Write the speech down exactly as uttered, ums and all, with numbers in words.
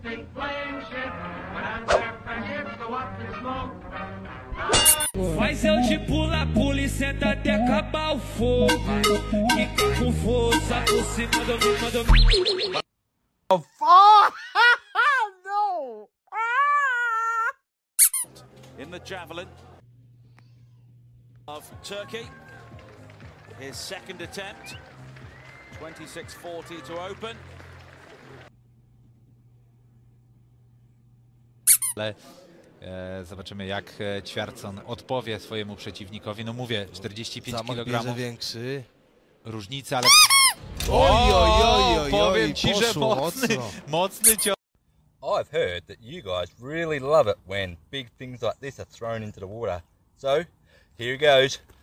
big flying ship. When I'm surfing, you go up in smoke. Faz eu de pula-pula e senta até acabar o fogo. Fica com força por cima do mim, manda mim. Oh, no! Ah! In the javelin of Turkey, his second attempt, twenty-six forty to open. Ale e, zobaczymy, jak e, Ćwiartson odpowie swojemu przeciwnikowi. No mówię, czterdzieści pięć kilogramów większy. różnicy, ale Oj, oj, oj, oj, powiem oj, ci, że poszło mocny, mocno. mocny cios. I've heard that you guys really love it when big things like this are thrown into the water. So, here it goes.